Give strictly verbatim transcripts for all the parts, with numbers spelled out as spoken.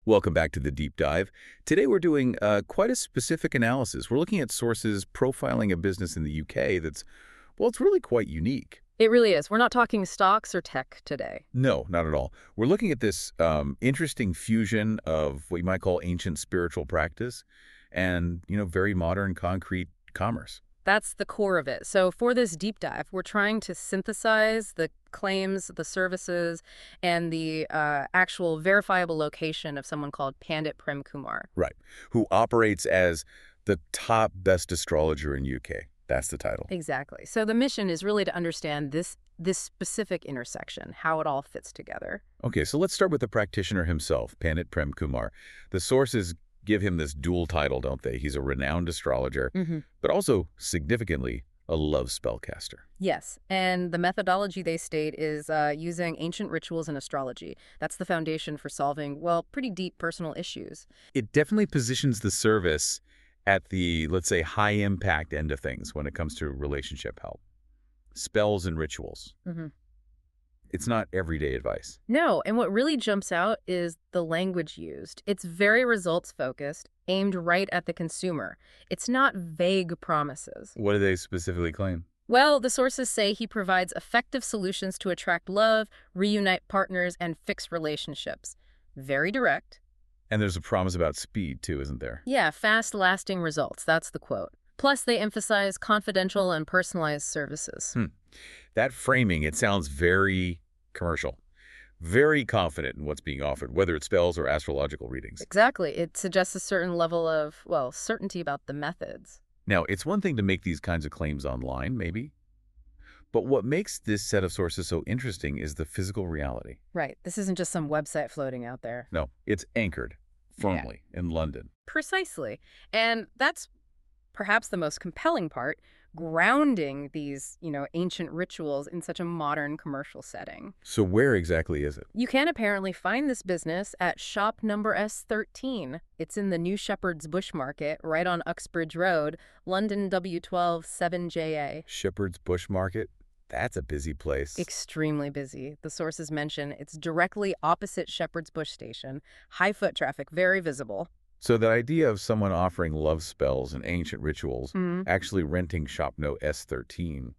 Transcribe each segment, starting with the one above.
Welcome back to the Deep Dive. Today we're doing uh, quite a specific analysis. We're looking at sources profiling a business in the U K that's, well, it's really quite unique. It really is. We're not talking stocks or tech today. No, not at all. We're looking at this um, interesting fusion of what you might call ancient spiritual practice and, you know, very modern concrete commerce. That's the core of it. So for this deep dive, we're trying to synthesize the claims, the services, and the uh, actual verifiable location of someone called Pandit Prem Kumar. Right. Who operates as the top best astrologer in U K. That's the title. Exactly. So the mission is really to understand this this specific intersection, how it all fits together. Okay, so let's start with the practitioner himself, Pandit Prem Kumar. The sources give him this dual title, don't they? He's a renowned astrologer, Mm-hmm. but also, significantly, a love spellcaster. Yes, and the methodology they state is uh, using ancient rituals and astrology. That's the foundation for solving, well, pretty deep personal issues. It definitely positions the service at the, let's say, high-impact end of things when it comes to relationship help. Spells and rituals. Mm-hmm. It's not everyday advice. No, and what really jumps out is the language used. It's very results-focused, aimed right at the consumer. It's not vague promises. What do they specifically claim? Well, the sources say he provides effective solutions to attract love, reunite partners, and fix relationships. Very direct. And there's a promise about speed, too, isn't there? Yeah, fast-lasting results. That's the quote. Plus, they emphasize confidential and personalized services. Hmm. That framing, it sounds very commercial, very confident in what's being offered, whether it's spells or astrological readings. Exactly. It suggests a certain level of, well, certainty about the methods. Now, it's one thing to make these kinds of claims online, maybe, but what makes this set of sources so interesting is the physical reality. Right. This isn't just some website floating out there. No, it's anchored firmly in London. Precisely. And that's perhaps the most compelling part, grounding these, you know, ancient rituals in such a modern commercial setting. So where exactly is it? You can apparently find this business at shop number S thirteen. It's in the New Shepherd's Bush Market, right on Uxbridge Road, London W twelve seven J A. Shepherd's Bush Market? That's a busy place. Extremely busy. The sources mention it's directly opposite Shepherd's Bush Station. High foot traffic, very visible. So the idea of someone offering love spells and ancient rituals, Mm. actually renting shop note S thirteen,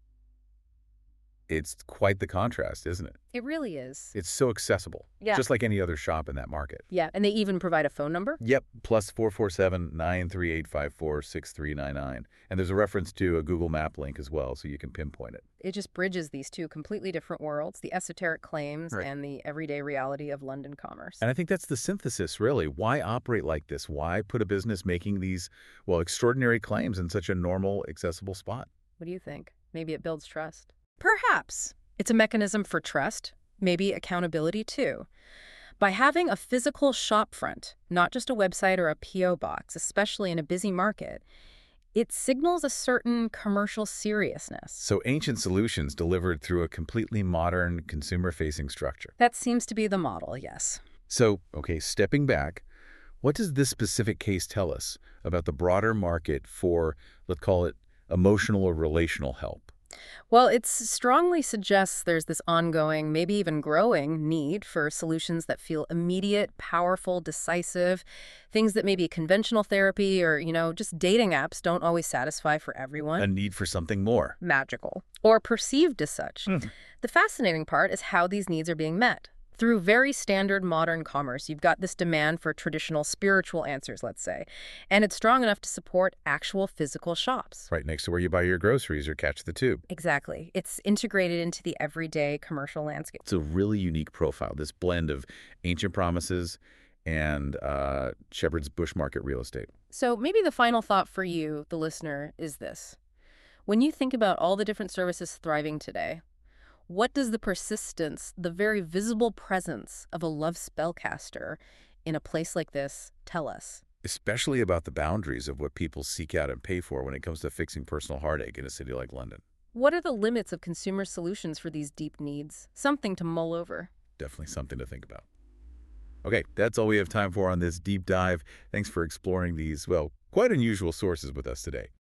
it's quite the contrast, isn't it? It really is. It's so accessible, Yeah. just like any other shop in that market. Yeah, and they even provide a phone number? Yep, plus four four seven, nine three eight, five four six three nine nine. And there's a reference to a Google Map link as well, so you can pinpoint it. It just bridges these two completely different worlds, the esoteric claims Right. and the everyday reality of London commerce. And I think that's the synthesis, really. Why operate like this? Why put a business making these, well, extraordinary claims in such a normal, accessible spot? What do you think? Maybe it builds trust? Perhaps. It's a mechanism for trust, maybe accountability too. By having a physical shop front, not just a website or a P O box, especially in a busy market, it signals a certain commercial seriousness. So ancient solutions delivered through a completely modern, consumer-facing structure. That seems to be the model, yes. So, okay, stepping back, what does this specific case tell us about the broader market for, let's call it, emotional or relational help? Well, it strongly suggests there's this ongoing, maybe even growing need for solutions that feel immediate, powerful, decisive, things that maybe conventional therapy or, you know, just dating apps don't always satisfy for everyone. A need for something more. Magical, or perceived as such. Hmm. The fascinating part is how these needs are being met. Through very standard modern commerce, you've got this demand for traditional spiritual answers, let's say, and it's strong enough to support actual physical shops. Right next to where you buy your groceries or catch the tube. Exactly. It's integrated into the everyday commercial landscape. It's a really unique profile, this blend of ancient promises and uh, Shepherd's Bush Market real estate. So maybe the final thought for you, the listener, is this. When you think about all the different services thriving today, what does the persistence, the very visible presence of a love spellcaster in a place like this tell us? Especially about the boundaries of what people seek out and pay for when it comes to fixing personal heartache in a city like London. What are the limits of consumer solutions for these deep needs? Something to mull over. Definitely something to think about. Okay, that's all we have time for on this deep dive. Thanks for exploring these, well, quite unusual sources with us today.